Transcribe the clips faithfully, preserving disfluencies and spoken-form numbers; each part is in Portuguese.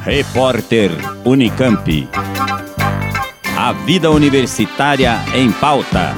Repórter Unicamp. A vida universitária em pauta.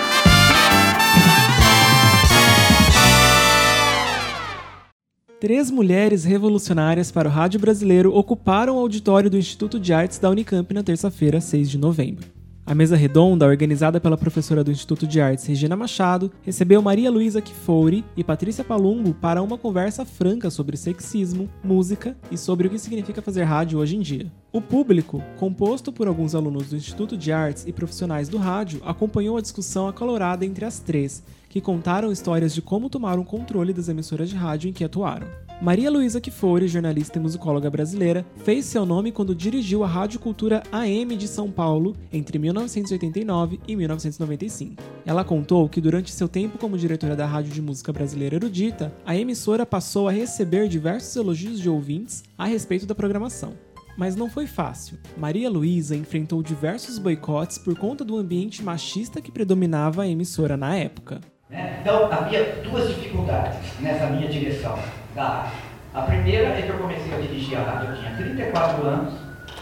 Três mulheres revolucionárias para o rádio brasileiro ocuparam o auditório do Instituto de Artes da Unicamp na terça-feira, seis de novembro. A mesa redonda, organizada pela professora do Instituto de Artes, Regina Machado, recebeu Maria Luísa Kfouri e Patrícia Palumbo para uma conversa franca sobre sexismo, música e sobre o que significa fazer rádio hoje em dia. O público, composto por alguns alunos do Instituto de Artes e profissionais do rádio, acompanhou a discussão acalorada entre as três, que contaram histórias de como tomaram controle das emissoras de rádio em que atuaram. Maria Luísa Kfouri, jornalista e musicóloga brasileira, fez seu nome quando dirigiu a Rádio Cultura A M de São Paulo entre mil novecentos e oitenta e nove e mil novecentos e noventa e cinco. Ela contou que durante seu tempo como diretora da Rádio de Música Brasileira Erudita, a emissora passou a receber diversos elogios de ouvintes a respeito da programação. Mas não foi fácil. Maria Luísa enfrentou diversos boicotes por conta do ambiente machista que predominava a emissora na época. Então, havia duas dificuldades nessa minha direção da rádio. A primeira é que eu comecei a dirigir a rádio, eu tinha trinta e quatro anos,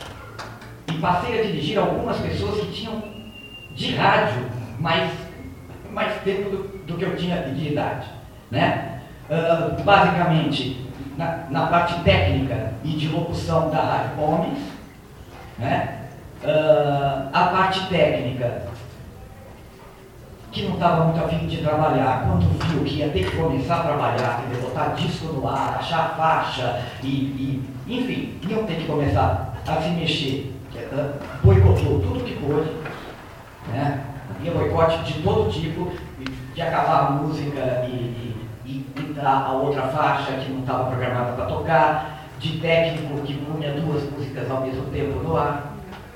e passei a dirigir algumas pessoas que tinham de rádio mais, mais tempo do, do que eu tinha de idade. Né? Uh, basicamente, na, na parte técnica e de locução da rádio, homens. Né? Uh, a parte técnica, que não estava muito afim de trabalhar, quando viu que ia ter que começar a trabalhar, quer dizer, botar disco no ar, achar faixa, e, e enfim, iam ter que começar a se mexer, boicotou tudo que pôde, né? Havia boicote de todo tipo, de acabar a música e, e, e entrar a outra faixa que não estava programada para tocar, de técnico que punha duas músicas ao mesmo tempo no ar,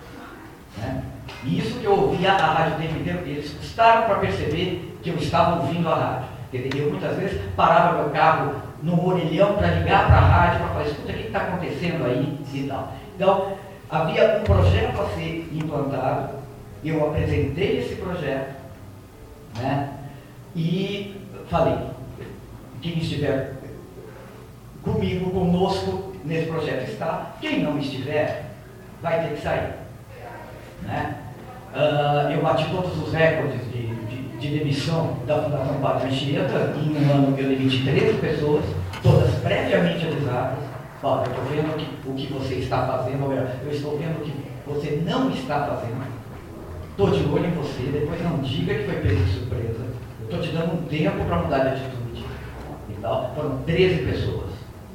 né? E isso que eu ouvia a rádio o tempo inteiro, eles custaram para perceber que eu estava ouvindo a rádio. Eu muitas vezes parava meu carro no orelhão para ligar para a rádio, para falar, escuta, o que está acontecendo aí e tal. Então, havia um projeto a ser implantado, eu apresentei esse projeto, né? E falei, quem estiver comigo, conosco, nesse projeto está, quem não estiver, vai ter que sair. Né? Uh, eu bati todos os recordes de, de, de demissão da Fundação Padre Anchieta. Em um ano eu demiti treze pessoas, todas previamente avisadas. Olha, eu estou vendo que, o que você está fazendo, eu estou vendo o que você não está fazendo. Estou de olho em você, depois não diga que foi pego de surpresa. Eu estou te dando um tempo para mudar de atitude. E tal. Foram treze pessoas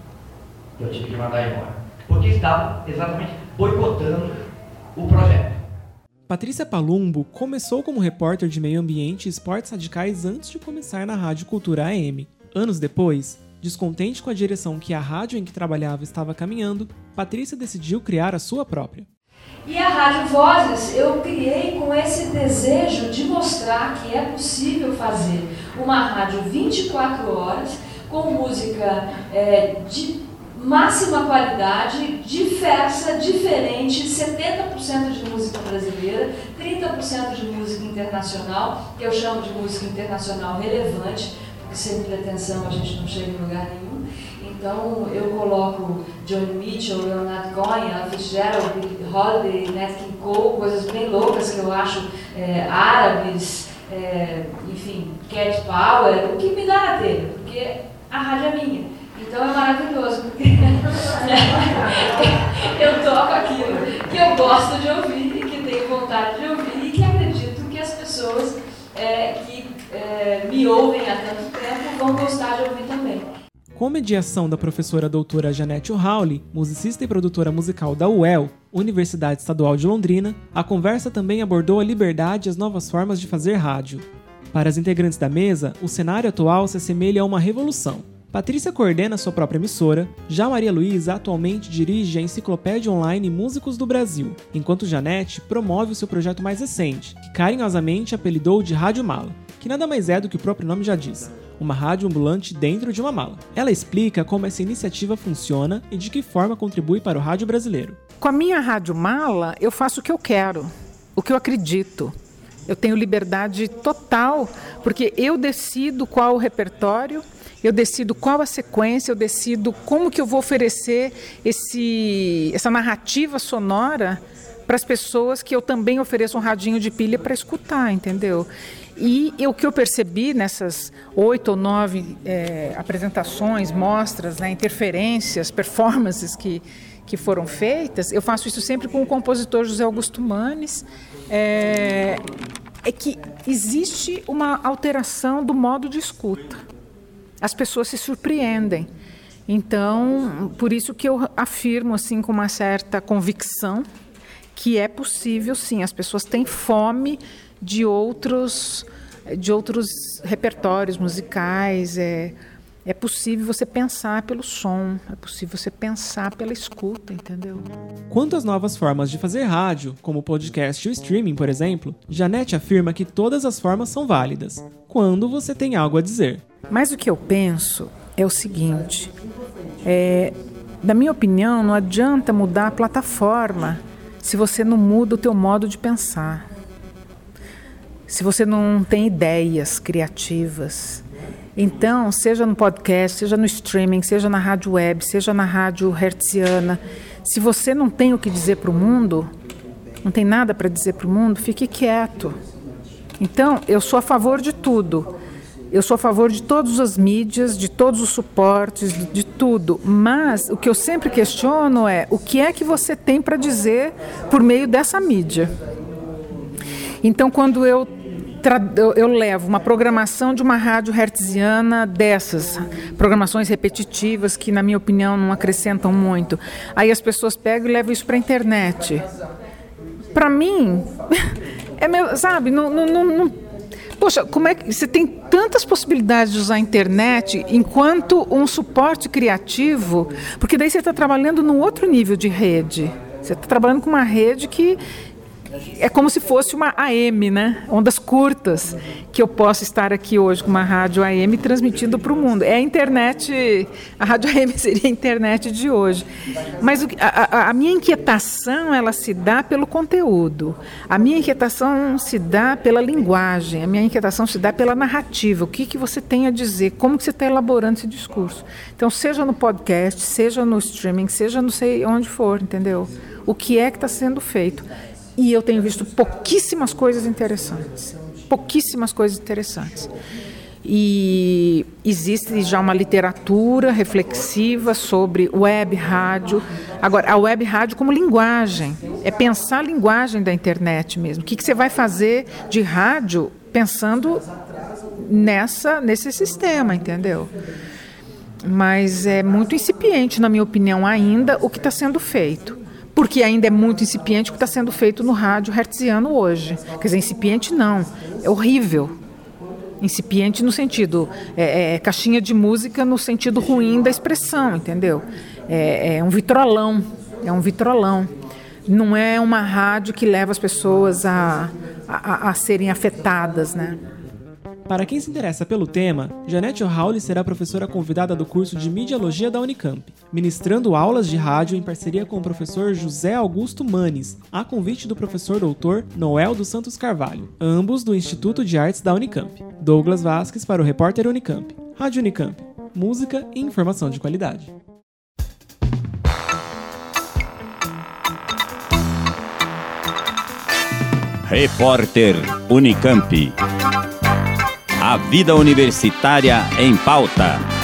que eu tive que mandar embora, porque estavam exatamente boicotando o projeto. Patrícia Palumbo começou como repórter de meio ambiente e esportes radicais antes de começar na Rádio Cultura A M. Anos depois, descontente com a direção que a rádio em que trabalhava estava caminhando, Patrícia decidiu criar a sua própria. E a Rádio Vozes eu criei com esse desejo de mostrar que é possível fazer uma rádio vinte e quatro horas com música é, de máxima qualidade, diversa, diferente, setenta por cento de música brasileira, trinta por cento de música internacional, que eu chamo de música internacional relevante, porque sem pretensão a gente não chega em lugar nenhum. Então eu coloco Johnny Mitchell, Leonard Cohen, Ella Fitzgerald, Billie Holiday, Nat King Cole, coisas bem loucas que eu acho, é, árabes, é, enfim, Cat Power, o que me dá na telha, porque a rádio é minha. Então é maravilhoso, porque eu toco aquilo que eu gosto de ouvir e que tenho vontade de ouvir e que acredito que as pessoas é, que é, me ouvem há tanto tempo vão gostar de ouvir também. Com mediação da professora doutora Janete O'Hawley, musicista e produtora musical da U E L, Universidade Estadual de Londrina, a conversa também abordou a liberdade e as novas formas de fazer rádio. Para as integrantes da mesa, o cenário atual se assemelha a uma revolução. Patrícia coordena sua própria emissora, já Maria Luísa atualmente dirige a enciclopédia online Músicos do Brasil, enquanto Janete promove o seu projeto mais recente, que carinhosamente apelidou de Rádio Mala, que nada mais é do que o próprio nome já diz, uma rádio ambulante dentro de uma mala. Ela explica como essa iniciativa funciona e de que forma contribui para o rádio brasileiro. Com a minha Rádio Mala, eu faço o que eu quero, o que eu acredito. Eu tenho liberdade total, porque eu decido qual o repertório, eu decido qual a sequência, eu decido como que eu vou oferecer esse, essa narrativa sonora para as pessoas que eu também ofereço um radinho de pilha para escutar, entendeu? E o que eu percebi nessas oito ou nove é, apresentações, mostras, né, interferências, performances que, que foram feitas, eu faço isso sempre com o compositor José Augusto Manes, é, é que existe uma alteração do modo de escuta. As pessoas se surpreendem. Então, por isso que eu afirmo assim, com uma certa convicção que é possível, sim. As pessoas têm fome de outros, de outros repertórios musicais. É, é possível você pensar pelo som, é possível você pensar pela escuta, entendeu? Quanto às novas formas de fazer rádio, como o podcast e o streaming, por exemplo, Janete afirma que todas as formas são válidas, quando você tem algo a dizer. Mas o que eu penso é o seguinte, é, na minha opinião, não adianta mudar a plataforma se você não muda o teu modo de pensar, se você não tem ideias criativas. Então, seja no podcast, seja no streaming, seja na rádio web, seja na rádio hertziana, se você não tem o que dizer para o mundo, não tem nada para dizer para o mundo, fique quieto. Então, eu sou a favor de tudo. Eu sou a favor de todas as mídias, de todos os suportes, de, de tudo. Mas o que eu sempre questiono é o que é que você tem para dizer por meio dessa mídia. Então, quando eu, tra- eu, eu levo uma programação de uma rádio hertziana dessas, programações repetitivas que, na minha opinião, não acrescentam muito, aí as pessoas pegam e levam isso para a internet. Para mim, é meu, sabe, não... não, não, não Poxa, como é que você tem tantas possibilidades de usar a internet enquanto um suporte criativo? Porque daí você está trabalhando num outro nível de rede. Você está trabalhando com uma rede que é como se fosse uma A M, né? Ondas curtas, que eu posso estar aqui hoje com uma rádio A M transmitindo para o mundo. É a internet, a rádio A M seria a internet de hoje. Mas o, a, a minha inquietação, ela se dá pelo conteúdo. A minha inquietação se dá pela linguagem. A minha inquietação se dá pela narrativa. O que, que você tem a dizer, como que você está elaborando esse discurso. Então, seja no podcast, seja no streaming, seja não sei onde for, entendeu? O que é que está sendo feito. E eu tenho visto pouquíssimas coisas interessantes. Pouquíssimas coisas interessantes. E existe já uma literatura reflexiva sobre web rádio. Agora, a web rádio como linguagem. É pensar a linguagem da internet mesmo. O que, que você vai fazer de rádio pensando nessa, nesse sistema, entendeu? Mas é muito incipiente, na minha opinião, ainda o que está sendo feito. Porque ainda é muito incipiente o que está sendo feito no rádio hertziano hoje. Quer dizer, incipiente não, é horrível. Incipiente no sentido, é, é caixinha de música no sentido ruim da expressão, entendeu? É, é um vitrolão, é um vitrolão. Não é uma rádio que leva as pessoas a, a, a serem afetadas, né? Para quem se interessa pelo tema, Janete O'Howley será professora convidada do curso de Mediologia da Unicamp, ministrando aulas de rádio em parceria com o professor José Augusto Manes, a convite do professor doutor Noel dos Santos Carvalho, ambos do Instituto de Artes da Unicamp. Douglas Vasques para o Repórter Unicamp. Rádio Unicamp. Música e informação de qualidade. Repórter Unicamp. A vida universitária em pauta.